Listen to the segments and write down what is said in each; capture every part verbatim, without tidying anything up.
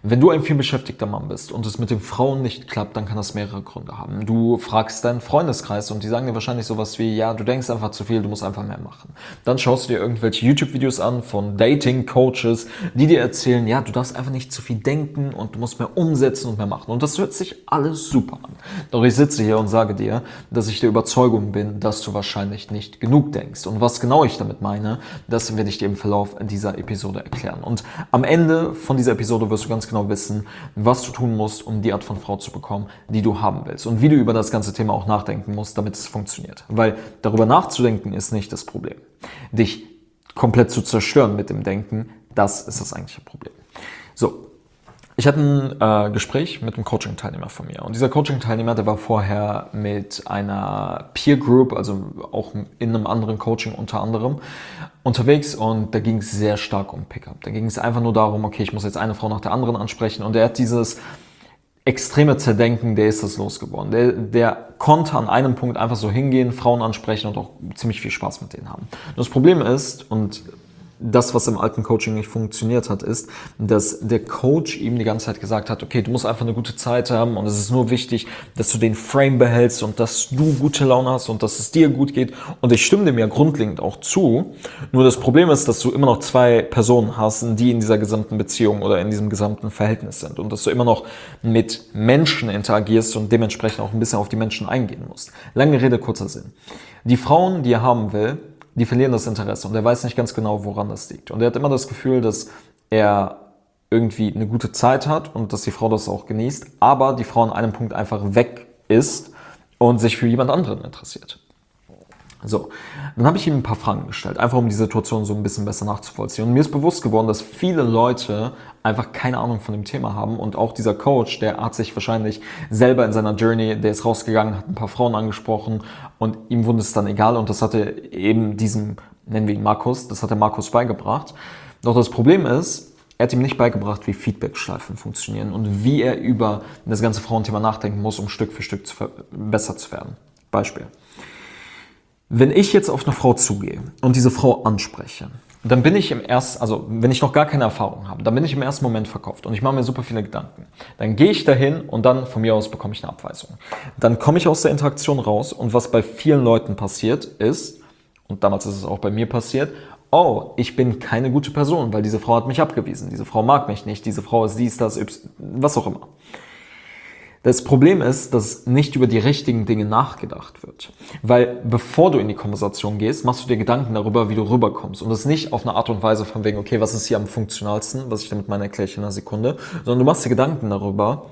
Wenn du ein vielbeschäftigter Mann bist und es mit den Frauen nicht klappt, dann kann das mehrere Gründe haben. Du fragst deinen Freundeskreis und die sagen dir wahrscheinlich sowas wie, ja, du denkst einfach zu viel, du musst einfach mehr machen. Dann schaust du dir irgendwelche YouTube-Videos an von Dating-Coaches, die dir erzählen, ja, du darfst einfach nicht zu viel denken und du musst mehr umsetzen und mehr machen. Und das hört sich alles super an. Doch ich sitze hier und sage dir, dass ich der Überzeugung bin, dass du wahrscheinlich nicht genug denkst. Und was genau ich damit meine, das werde ich dir im Verlauf dieser Episode erklären. Und am Ende von dieser Episode wirst du ganz genau wissen, was du tun musst, um die Art von Frau zu bekommen, die du haben willst. Und wie du über das ganze Thema auch nachdenken musst, damit es funktioniert. Weil darüber nachzudenken ist nicht das Problem. Dich komplett zu zerstören mit dem Denken, das ist das eigentliche Problem. So. Ich hatte ein äh, Gespräch mit einem Coaching-Teilnehmer von mir. Und dieser Coaching-Teilnehmer, der war vorher mit einer Peer Group, also auch in einem anderen Coaching unter anderem, unterwegs. Und da ging es sehr stark um Pickup. Da ging es einfach nur darum, okay, ich muss jetzt eine Frau nach der anderen ansprechen. Und er hat dieses extreme Zerdenken, der ist das losgeworden. Der, der konnte an einem Punkt einfach so hingehen, Frauen ansprechen und auch ziemlich viel Spaß mit denen haben. Und das Problem ist, und das, was im alten Coaching nicht funktioniert hat, ist, dass der Coach ihm die ganze Zeit gesagt hat, okay, du musst einfach eine gute Zeit haben und es ist nur wichtig, dass du den Frame behältst und dass du gute Laune hast und dass es dir gut geht. Und ich stimme dem ja grundlegend auch zu. Nur das Problem ist, dass du immer noch zwei Personen hast, die in dieser gesamten Beziehung oder in diesem gesamten Verhältnis sind und dass du immer noch mit Menschen interagierst und dementsprechend auch ein bisschen auf die Menschen eingehen musst. Lange Rede, kurzer Sinn. Die Frauen, die er haben will, die verlieren das Interesse und er weiß nicht ganz genau, woran das liegt. Und er hat immer das Gefühl, dass er irgendwie eine gute Zeit hat und dass die Frau das auch genießt, aber die Frau an einem Punkt einfach weg ist und sich für jemand anderen interessiert. So, dann habe ich ihm ein paar Fragen gestellt, einfach um die Situation so ein bisschen besser nachzuvollziehen. Und mir ist bewusst geworden, dass viele Leute einfach keine Ahnung von dem Thema haben. Und auch dieser Coach, der hat sich wahrscheinlich selber in seiner Journey, der ist rausgegangen, hat ein paar Frauen angesprochen und ihm wurde es dann egal. Und das hatte eben diesem, nennen wir ihn Markus, das hat der Markus beigebracht. Doch das Problem ist, er hat ihm nicht beigebracht, wie Feedback-Schleifen funktionieren und wie er über das ganze Frauenthema nachdenken muss, um Stück für Stück zu besser zu werden. Beispiel. Wenn ich jetzt auf eine Frau zugehe und diese Frau anspreche, dann bin ich im ersten, also wenn ich noch gar keine Erfahrung habe, dann bin ich im ersten Moment verkauft und ich mache mir super viele Gedanken. Dann gehe ich dahin und dann von mir aus bekomme ich eine Abweisung. Dann komme ich aus der Interaktion raus und was bei vielen Leuten passiert ist, und damals ist es auch bei mir passiert, oh, ich bin keine gute Person, weil diese Frau hat mich abgewiesen, diese Frau mag mich nicht, diese Frau ist dies, das, Y, was auch immer. Das Problem ist, dass nicht über die richtigen Dinge nachgedacht wird. Weil bevor du in die Konversation gehst, machst du dir Gedanken darüber, wie du rüberkommst. Und das nicht auf eine Art und Weise von wegen, okay, was ist hier am funktionalsten, was ich damit meine, erkläre ich in einer Sekunde, sondern du machst dir Gedanken darüber,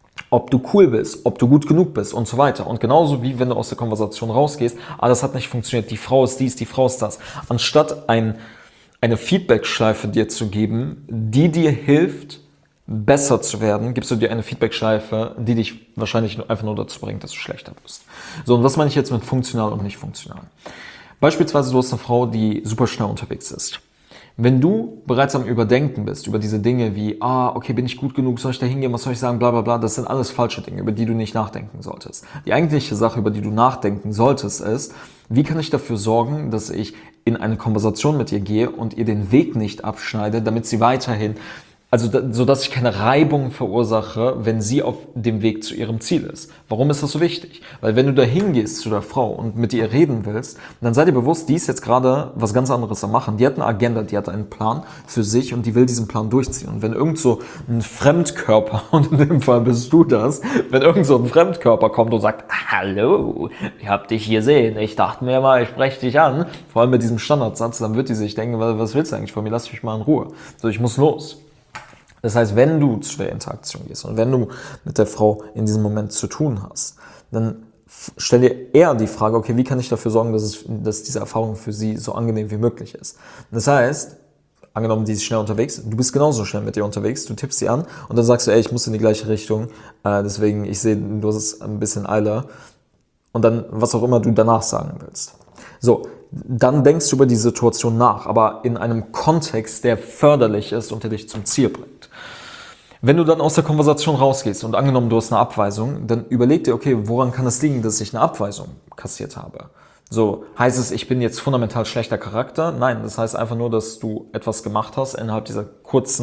ob du cool bist, ob du gut genug bist und so weiter. Und genauso wie wenn du aus der Konversation rausgehst, ah, das hat nicht funktioniert, die Frau ist dies, die Frau ist das. Anstatt ein, eine Feedback-Schleife dir zu geben, die dir hilft, besser zu werden, gibst du dir eine Feedback-Schleife, die dich wahrscheinlich einfach nur dazu bringt, dass du schlechter bist. So, und was meine ich jetzt mit funktional und nicht funktional? Beispielsweise, du hast eine Frau, die super schnell unterwegs ist. Wenn du bereits am Überdenken bist über diese Dinge wie, ah, okay, bin ich gut genug, soll ich da hingehen, was soll ich sagen, bla bla bla, das sind alles falsche Dinge, über die du nicht nachdenken solltest. Die eigentliche Sache, über die du nachdenken solltest, ist, wie kann ich dafür sorgen, dass ich in eine Konversation mit ihr gehe und ihr den Weg nicht abschneide, damit sie weiterhin, also so dass ich keine Reibung verursache, wenn sie auf dem Weg zu ihrem Ziel ist. Warum ist das so wichtig? Weil wenn du da hingehst zu der Frau und mit ihr reden willst, dann sei dir bewusst, die ist jetzt gerade was ganz anderes am machen. Die hat eine Agenda, die hat einen Plan für sich und die will diesen Plan durchziehen. Und wenn irgend so ein Fremdkörper, und in dem Fall bist du das, wenn irgend so ein Fremdkörper kommt und sagt, hallo, ich hab dich hier sehen, ich dachte mir mal, ich spreche dich an, vor allem mit diesem Standardsatz, dann wird die sich denken, was willst du eigentlich von mir, lass mich mal in Ruhe. So, ich muss los. Das heißt, wenn du zu der Interaktion gehst und wenn du mit der Frau in diesem Moment zu tun hast, dann stell dir eher die Frage, okay, wie kann ich dafür sorgen, dass, es, dass diese Erfahrung für sie so angenehm wie möglich ist. Das heißt, angenommen, die ist schnell unterwegs, du bist genauso schnell mit ihr unterwegs, du tippst sie an und dann sagst du, ey, ich muss in die gleiche Richtung, äh, deswegen, ich sehe, du hast ein bisschen Eile und dann, was auch immer du danach sagen willst. So, dann denkst du über die Situation nach, aber in einem Kontext, der förderlich ist und der dich zum Ziel bringt. Wenn du dann aus der Konversation rausgehst und angenommen, du hast eine Abweisung, dann überleg dir, okay, woran kann es liegen, dass ich eine Abweisung kassiert habe? So, heißt es, ich bin jetzt fundamental schlechter Charakter? Nein, das heißt einfach nur, dass du etwas gemacht hast innerhalb dieser kurzen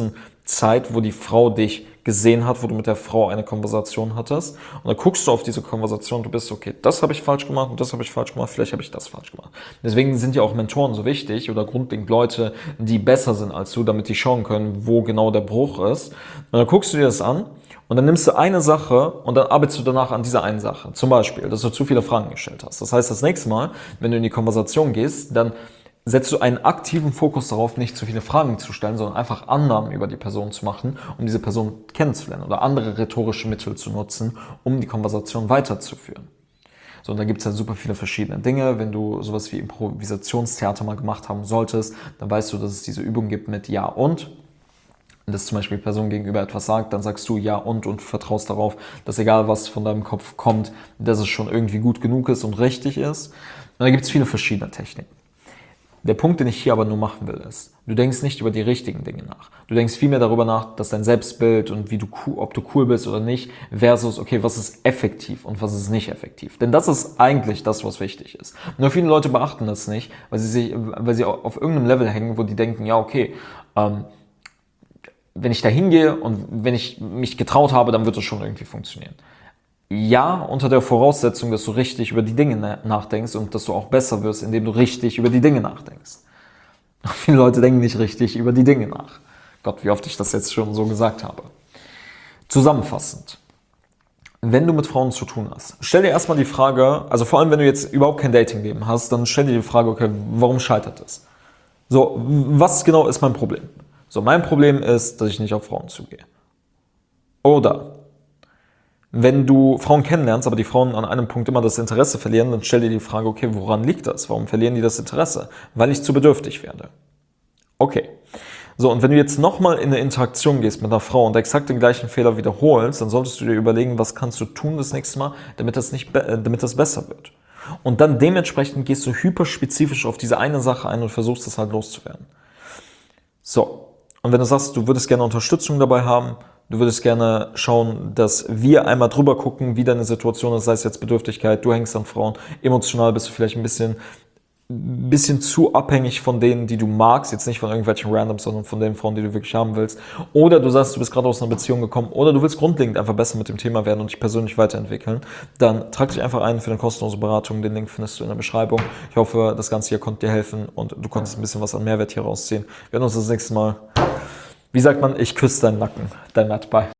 Zeit, wo die Frau dich gesehen hat, wo du mit der Frau eine Konversation hattest. Und dann guckst du auf diese Konversation, du bist, okay, das habe ich falsch gemacht und das habe ich falsch gemacht, vielleicht habe ich das falsch gemacht. Deswegen sind ja auch Mentoren so wichtig oder grundlegend Leute, die besser sind als du, damit die schauen können, wo genau der Bruch ist. Und dann guckst du dir das an und dann nimmst du eine Sache und dann arbeitest du danach an dieser einen Sache. Zum Beispiel, dass du zu viele Fragen gestellt hast. Das heißt, das nächste Mal, wenn du in die Konversation gehst, dann setzt du einen aktiven Fokus darauf, nicht zu viele Fragen zu stellen, sondern einfach Annahmen über die Person zu machen, um diese Person kennenzulernen oder andere rhetorische Mittel zu nutzen, um die Konversation weiterzuführen. So, und da gibt es ja super viele verschiedene Dinge. Wenn du sowas wie Improvisationstheater mal gemacht haben solltest, dann weißt du, dass es diese Übung gibt mit Ja und. Wenn das zum Beispiel die Person gegenüber etwas sagt, dann sagst du Ja und und vertraust darauf, dass egal was von deinem Kopf kommt, dass es schon irgendwie gut genug ist und richtig ist. Und da gibt es viele verschiedene Techniken. Der Punkt, den ich hier aber nur machen will, ist, du denkst nicht über die richtigen Dinge nach. Du denkst vielmehr darüber nach, dass dein Selbstbild und wie du, ob du cool bist oder nicht, versus, okay, was ist effektiv und was ist nicht effektiv. Denn das ist eigentlich das, was wichtig ist. Nur viele Leute beachten das nicht, weil sie, sich, weil sie auf irgendeinem Level hängen, wo die denken, ja, okay, ähm, wenn ich da hingehe und wenn ich mich getraut habe, dann wird es schon irgendwie funktionieren. Ja, unter der Voraussetzung, dass du richtig über die Dinge nachdenkst und dass du auch besser wirst, indem du richtig über die Dinge nachdenkst. Viele Leute denken nicht richtig über die Dinge nach. Gott, wie oft ich das jetzt schon so gesagt habe. Zusammenfassend. Wenn du mit Frauen zu tun hast, stell dir erstmal die Frage, also vor allem, wenn du jetzt überhaupt kein Datingleben hast, dann stell dir die Frage, okay, warum scheitert es? So, was genau ist mein Problem? So, mein Problem ist, dass ich nicht auf Frauen zugehe. Oder wenn du Frauen kennenlernst, aber die Frauen an einem Punkt immer das Interesse verlieren, dann stell dir die Frage, okay, woran liegt das? Warum verlieren die das Interesse? Weil ich zu bedürftig werde. Okay. So, und wenn du jetzt nochmal in eine Interaktion gehst mit einer Frau und exakt den gleichen Fehler wiederholst, dann solltest du dir überlegen, was kannst du tun das nächste Mal, damit das, nicht, damit das besser wird. Und dann dementsprechend gehst du hyperspezifisch auf diese eine Sache ein und versuchst das halt loszuwerden. So, und wenn du sagst, du würdest gerne Unterstützung dabei haben, du würdest gerne schauen, dass wir einmal drüber gucken, wie deine Situation ist, sei es jetzt Bedürftigkeit, du hängst an Frauen, emotional bist du vielleicht ein bisschen, ein bisschen zu abhängig von denen, die du magst, jetzt nicht von irgendwelchen Randoms, sondern von den Frauen, die du wirklich haben willst. Oder du sagst, du bist gerade aus einer Beziehung gekommen oder du willst grundlegend einfach besser mit dem Thema werden und dich persönlich weiterentwickeln, dann trag dich einfach ein für eine kostenlose Beratung. Den Link findest du in der Beschreibung. Ich hoffe, das Ganze hier konnte dir helfen und du konntest ein bisschen was an Mehrwert hier rausziehen. Wir werden uns das nächste Mal, wie sagt man, ich küsse deinen Nacken, dein Matt, bye.